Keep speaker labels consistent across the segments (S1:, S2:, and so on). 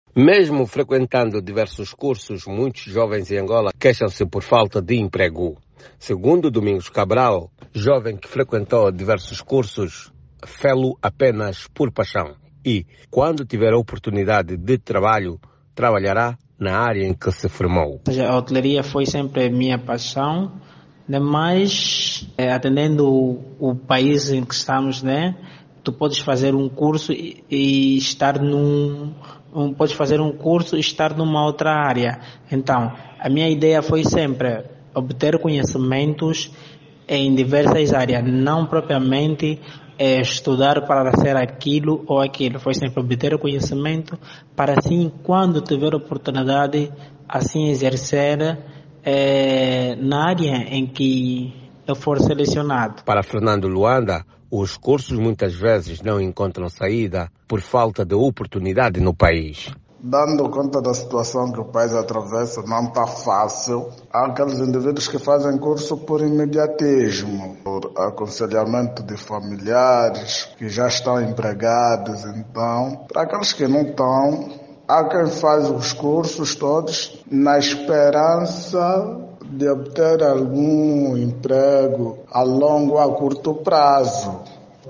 S1: Mesmo frequentando diversos cursos, muitos jovens em Angola queixam-se por falta de emprego. Segundo Domingos Cabral, jovem que frequentou diversos cursos, fê-lo apenas por paixão e, quando tiver a oportunidade de trabalho, trabalhará na área em que se formou.
S2: Ou seja, a hotelaria foi sempre a minha paixão, mas atendendo o país em que estamos, né? Tu podes fazer um curso e estar podes fazer um curso e estar numa outra área. Então, a minha ideia foi sempre obter conhecimentos em diversas áreas, não propriamente estudar para ser aquilo ou aquilo. Foi sempre obter conhecimento para assim, quando tiver oportunidade, assim exercer na área em que eu for selecionado.
S1: Para Fernando Luanda, os cursos muitas vezes não encontram saída por falta de oportunidade no país.
S3: Dando conta da situação que o país atravessa, não está fácil. Há aqueles indivíduos que fazem curso por imediatismo, por aconselhamento de familiares que já estão empregados. Então, para aqueles que não estão, há quem faz os cursos todos na esperança de obter algum emprego a longo ou a curto prazo.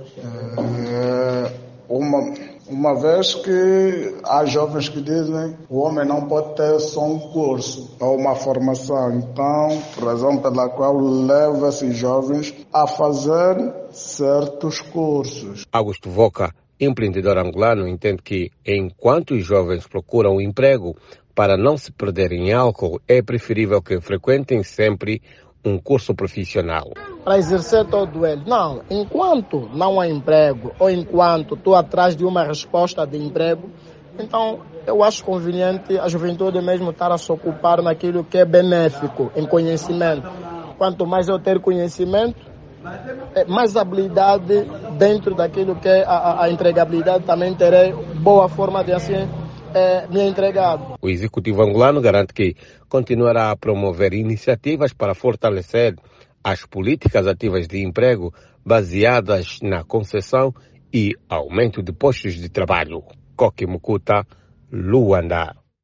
S3: Uma vez que há jovens que dizem que o homem não pode ter só um curso ou uma formação. Então, razão pela qual leva esses jovens a fazer certos cursos.
S1: Augusto Voca, empreendedor angolano, entende que enquanto os jovens procuram um emprego, para não se perderem em álcool, é preferível que frequentem sempre um curso profissional.
S4: Para exercer todo ele. Não, enquanto não há emprego ou enquanto estou atrás de uma resposta de emprego, então eu acho conveniente a juventude mesmo estar a se ocupar naquilo que é benéfico, em conhecimento. Quanto mais eu ter conhecimento, mais habilidade dentro daquilo que é a entregabilidade, também terei boa forma de assim me entregar.
S1: O executivo angolano garante que continuará a promover iniciativas para fortalecer as políticas ativas de emprego baseadas na concessão e aumento de postos de trabalho. Coque Mukuta, Luanda.